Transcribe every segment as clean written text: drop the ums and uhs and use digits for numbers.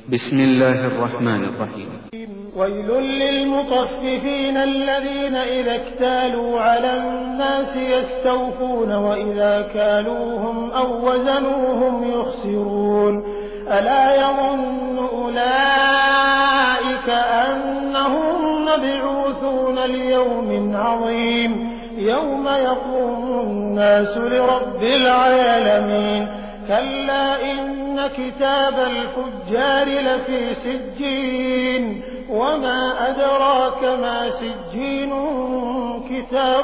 بسم الله الرحمن الرحيم. ويل للمطففين الذين إذا اكتالوا على الناس يستوفون وإذا كالوهم أو وزنوهم يخسرون ألا يظن أولئك أنهم مبعوثون ليوم عظيم يوم يقوم الناس لرب العالمين كلا إن كتاب الفجار لفي سجين وما أدراك ما سجين كتاب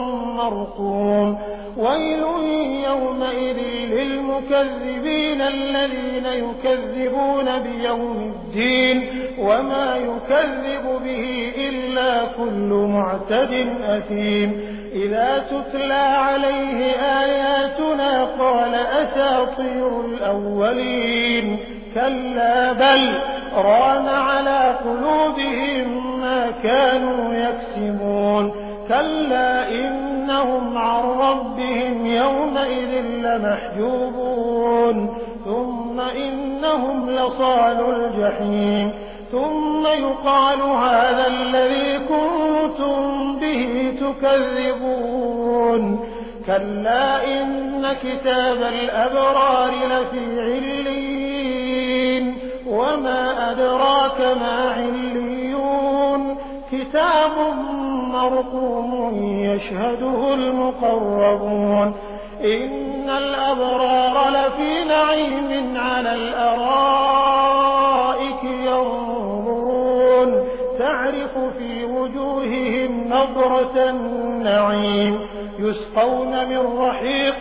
مرقوم ويل يومئذ للمكذبين الذين يكذبون بيوم الدين وما يكذب به إلا كل معتد أثيم إذا تتلى عليه آياتنا قال أساطير الأولين كلا بل ران على قلوبهم ما كانوا يكسبون كلا إنهم عن ربهم يومئذ لمحجوبون ثم إنهم لصالوا الجحيم ثم يقال هذا الذي كنتم به تكذبون كلا إن كتاب الأبرار لفي عليين وما أدراك ما عليون كتاب مرقوم يشهده المقربون إن الأبرار لفي نعيم على الأرائك ينظرون تعرف في وجوههم نضرة النعيم يسقون من رحيق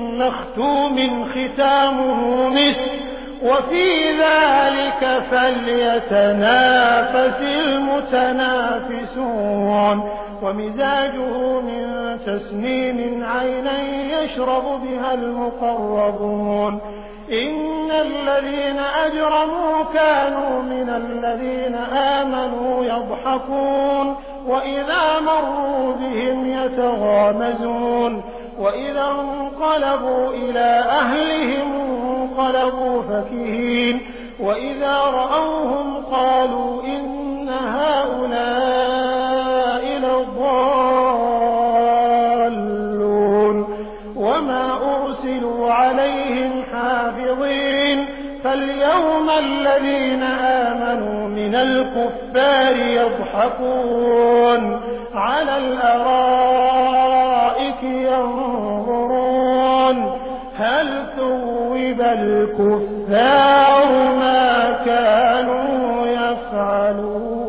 مختوم ختامه مسك وفي ذلك فليتنافس المتنافسون ومزاجه من تسنيم عينا يشرب بها المقربون إن الذين أجرموا كانوا من الذين آمنوا يضحكون وإذا مروا بهم يتغامزون وإذا انقلبوا إلى أهلهم انقلبوا فكهين وإذا رأوهم قالوا إن هؤلاء لضالون وما أرسلوا عليهم حافظين فاليوم الذين آمنوا من الكفار يضحكون على الأرائك ينظرون هل ثوب الكفار ما كانوا يفعلون.